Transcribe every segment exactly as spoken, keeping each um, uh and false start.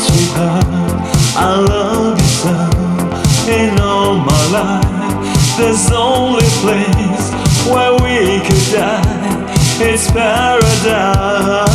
sweetheart, I love you so. In all my life, there's only place where we could die. It's paradise.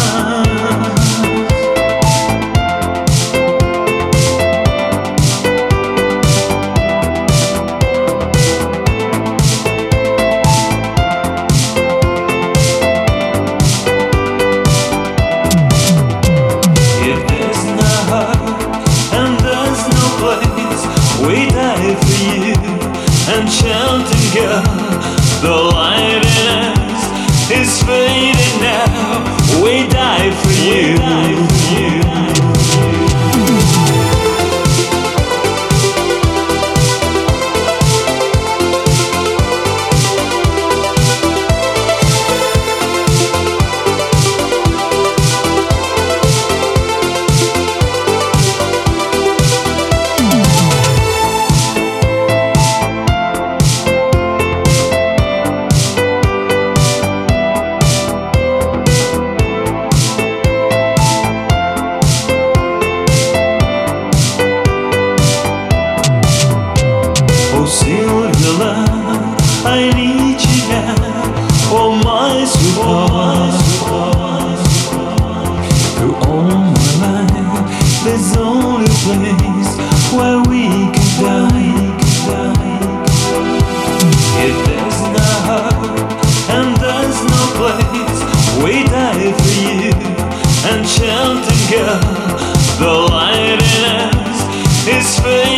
We die for you, enchanting girl. The light in us is fading now. We die for you, die for you. Silver love, I need you now. Oh my sweetheart, through all my life, there's only a place where we can die. If there's no hope and there's no place, we die for you, enchanting girl. The light in us is fading.